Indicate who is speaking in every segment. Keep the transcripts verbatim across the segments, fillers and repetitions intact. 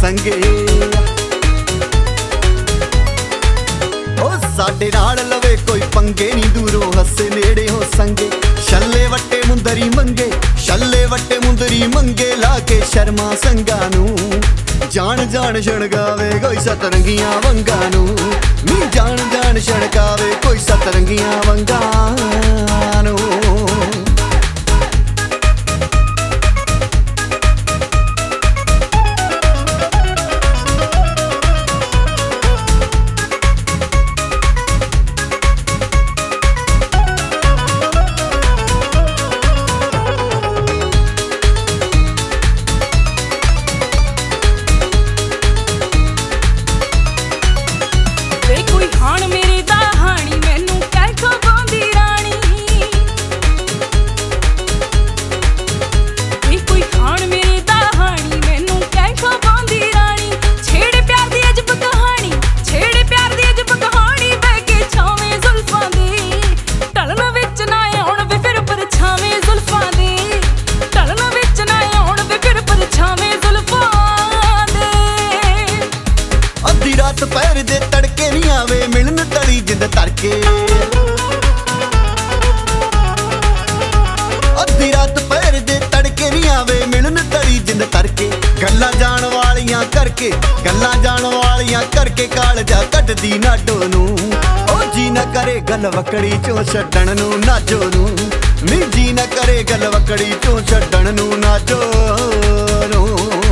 Speaker 1: ਸੰਗੇ। ਉਹ ਸਾਡੇ ਨਾਲ ਲਵੇ ਕੋਈ ਪੰਗੇ ਨੀ, ਦੂਰੋਂ ਹੱਸੇ ਨੇੜੇ ਹੋ ਸੰਗੇ। ਛੱਲੇ ਵੱਟੇ ਮੁੰਦਰੀ ਮੰਗੇ, ਛੱਲੇ ਵੱਟੇ ਮੁੰਦਰੀ ਮੰਗੇ, ਲਾ ਕੇ ਸ਼ਰਮਾ ਸੰਗਾਂ ਨੂੰ। ਜਾਣ ਜਾਣ ਛਣਕਾਵੇ ਕੋਈ ਸਤਰੰਗੀਆਂ ਵੰਗਾਂ ਨੂੰ, ਨੀ ਜਾਣ ਜਾਣ ਛਣਕਾਵੇ ਕੋਈ ਸਤਰੰਗੀਆਂ ਵੰਗਾਂ ਨੂੰ। ਦੁਪਹਿਰ ਦੇ ਤੜਕੇ ਨੀ ਆਵੇ ਮਿਲਣ ਤਲੀ ਜਿੰਦ ਤਰਕੇ। ਅੱਧੀ ਰਾਤ ਦੁਪਹਿਰ ਦੇ ਤੜਕੇ ਨੀ ਆਵੇ ਮਿਲਣ ਤਲੀ ਜਿੰਦ ਤਰਕੇ। ਗੱਲਾਂ ਜਾਣ ਵਾਲੀਆਂ ਕਰਕੇ, ਗੱਲਾਂ ਜਾਣ ਵਾਲੀਆਂ ਕਰਕੇ, ਕਾਲਜਾ ਕੱਢਦੀ ਨਾਡੋ ਨੂੰ। ਉਹ ਜੀ ਨਾ ਕਰੇ ਗੱਲ ਵਕੜੀ ਚੋਂ ਛੱਡਣ ਨੂੰ ਨਾਜੋ ਨੂੰ, ਨੀ ਜੀ ਨਾ ਕਰੇ ਗੱਲ ਵਕੜੀ ਚੋਂ ਛੱਡਣ ਨੂੰ ਨਾਜੋ ਨੂੰ।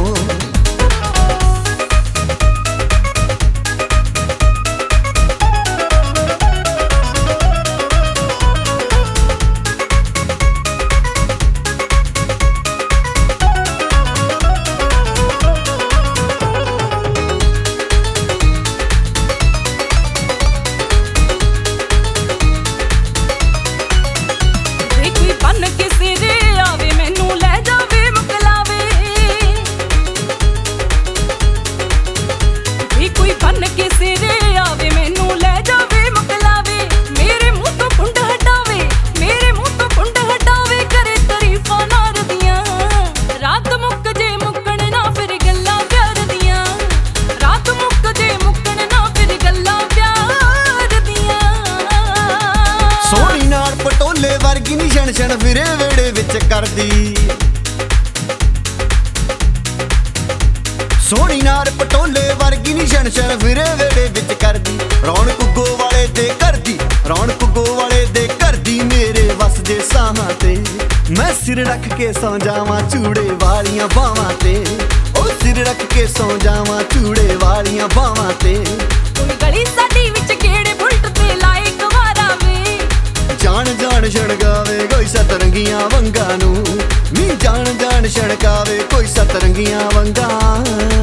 Speaker 1: ਪਟੋਲੇ ਵਰਗੀ ਨੀ ਛਣ ਛਣ ਫਿਰੇ ਵੇੜੇ ਵਿੱਚ ਕਰਦੀ। ਸੋਹਣੀ ਨਾਰ ਪਟੋਲੇ ਵਰਗੀ ਨੀ ਛਣ ਛਣ ਫਿਰੇ ਵੇੜੇ ਵਿੱਚ ਕਰਦੀ। ਰੌਣਕ ਗੋ ਵਾਲੇ ਦੇ ਕਰਦੀ, ਰੌਣਕ ਗੋ ਵਾਲੇ ਦੇ ਕਰਦੀ, ਮੇਰੇ ਵੱਸ ਦੇ ਸਾਹਾਂ ਤੇ ਮੈਂ ਸਿਰ ਰੱਖ ਕੇ ਸੌਂ ਜਾਵਾਂ ਚੂੜੇ ਵਾਲੀਆਂ ਬਾਵਾਂ ਤੇ। ਉਹ ਸਿਰ ਰੱਖ ਕੇ ਸੌਂ ਜਾਵਾਂ ਚੂੜੇ ਵਾਲੀਆਂ ਬਾਵਾਂ ਤੇ।
Speaker 2: ਕੋਈ ਗਲੀ ਸਾਡੀ ਵਿੱਚ ਕਿਹੜੇ ਬੁਲਟ ਤੇ ਲਾਏ ਕੁਵਾਰਾ ਵੇ।
Speaker 1: ਜਾਣ ਜਾਣ ਛਣਕਾਵੇ ਕੋਈ ਸਤਰੰਗੀਆਂ ਵੰਗਾਂ ਨੂੰ, ਨੀ ਜਾਣ ਜਾਣ ਛਣਕਾਵੇ ਕੋਈ ਸਤਰੰਗੀਆਂ ਵੰਗਾਂ